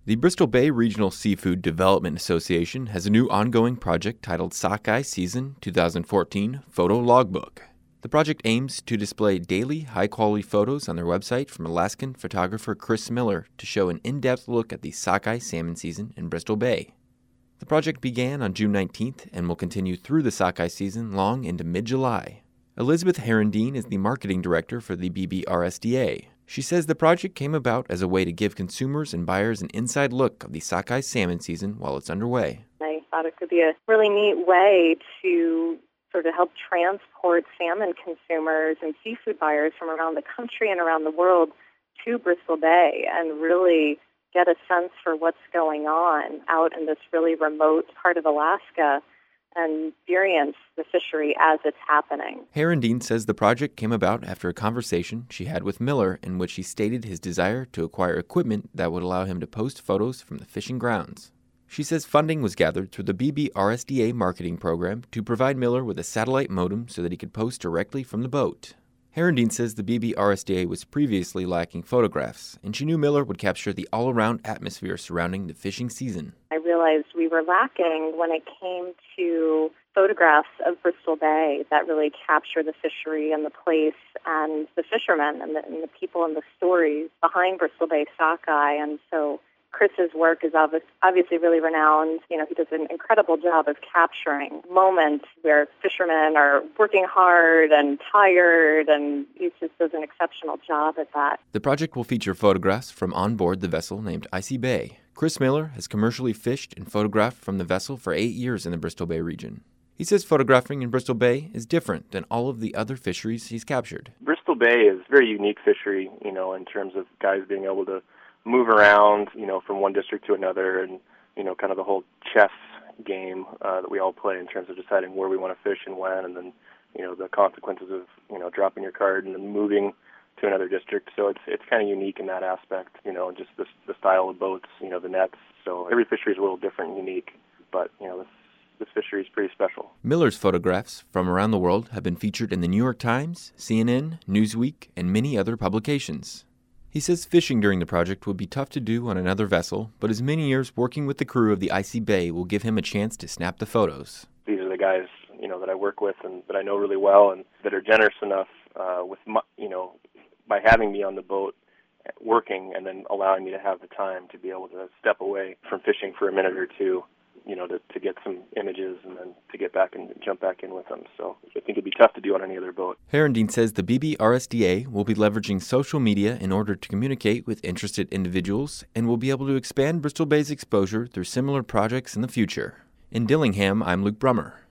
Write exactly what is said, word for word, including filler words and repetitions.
The Bristol Bay Regional Seafood Development Association has a new ongoing project titled Sockeye Season twenty fourteen Photo Logbook. The project aims to display daily, high-quality photos on their website from Alaskan photographer Chris Miller to show an in-depth look at the sockeye salmon season in Bristol Bay. The project began on June nineteenth and will continue through the sockeye season long into mid-July. Elizabeth Herendeen is the marketing director for the B B R S D A. She says the project came about as a way to give consumers and buyers an inside look of the sockeye salmon season while it's underway. I thought it could be a really neat way to sort of help transport salmon consumers and seafood buyers from around the country and around the world to Bristol Bay and really get a sense for what's going on out in this really remote part of Alaska and experience the fishery as it's happening. Herendeen says the project came about after a conversation she had with Miller in which he stated his desire to acquire equipment that would allow him to post photos from the fishing grounds. She says funding was gathered through the B B R S D A marketing program to provide Miller with a satellite modem so that he could post directly from the boat. Herendeen says the B B R S D A was previously lacking photographs, and she knew Miller would capture the all-around atmosphere surrounding the fishing season. I realized we were lacking when it came to photographs of Bristol Bay that really capture the fishery and the place and the fishermen and the, and the people and the stories behind Bristol Bay sockeye. And so Chris's work is obviously really renowned. You know, he does an incredible job of capturing moments where fishermen are working hard and tired, and he just does an exceptional job at that. The project will feature photographs from on board the vessel named Icy Bay. Chris Miller has commercially fished and photographed from the vessel for eight years in the Bristol Bay region. He says photographing in Bristol Bay is different than all of the other fisheries he's captured. Bristol Bay is a very unique fishery, you know, in terms of guys being able to move around, you know, from one district to another, and, you know, kind of the whole chess game uh, that we all play in terms of deciding where we want to fish and when, and then, you know, the consequences of, you know, dropping your card and then moving to another district. So it's it's kind of unique in that aspect, you know, just the, the style of boats, you know, the nets. So every fishery is a little different and unique, but, you know, this, this fishery is pretty special. Miller's photographs from around the world have been featured in the New York Times, C N N, Newsweek, and many other publications. He says fishing during the project would be tough to do on another vessel, but his many years working with the crew of the Icy Bay will give him a chance to snap the photos. These are the guys, you know, that I work with and that I know really well and that are generous enough uh, with, my, you know, by having me on the boat working and then allowing me to have the time to be able to step away from fishing for a minute or two, you know, to, to get some images and then to get back and jump back in with them. So I think it'd be tough to do on any other boat. Herendeen says the B B R S D A will be leveraging social media in order to communicate with interested individuals and will be able to expand Bristol Bay's exposure through similar projects in the future. In Dillingham, I'm Luke Brummer.